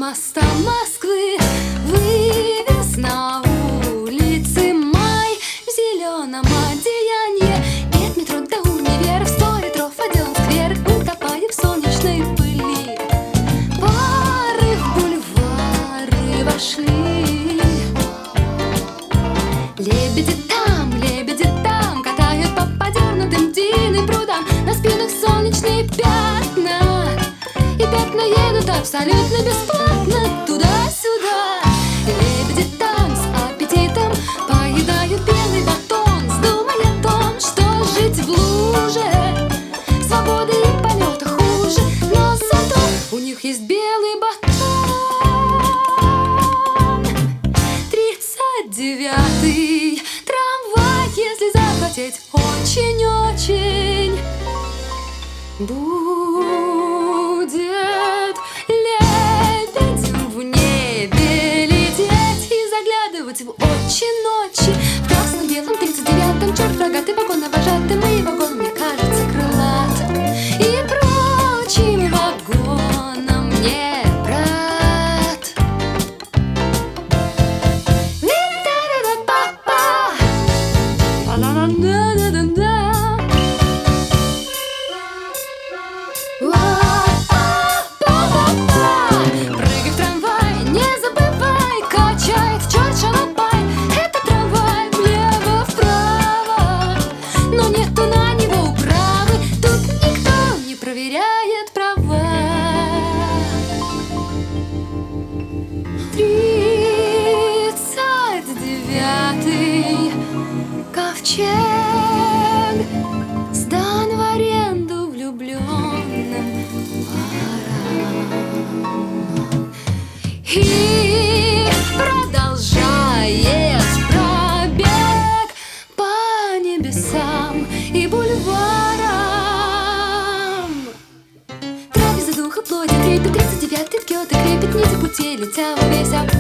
моста Москвы вывез на улице май в зеленом одеянии. Нет метро до универа, в 100 метров отделан сквер, утопая в солнечной пыли. Пары в бульвары вошли. Лебеди там катают по подернутым тиной прудам, на спинах солнечные пятна. И пятна едут абсолютно бесплатно туда-сюда. Лебеди там с аппетитом поедают белый батон, вздумая о том, что жить в луже свободы и полета хуже. Но зато у них есть белый батон. 39-й трамвай, если захотеть очень-очень, будет лебедем в небе лететь и заглядывать в очи ночи. В красном-белом 39-м черт рогатый вагон навожатый, мой вагон, мне кажется, крылат. И прочим вагонам не брат. Ви-да-да-да-па-па, ла-ла-ла-да-да-да-да. Прыгай в трамвай, не забывай, качает черт шалопай. Это трамвай влево-вправо, но нету на него управы. Тут никто не проверяет права. 39-й ковчег сдан в аренду влюбленным парам. И продолжает пробег по небесам и бульварам. Трапеза духа плоти крепит, 39-й ткет и крепит нити пути, летя во весь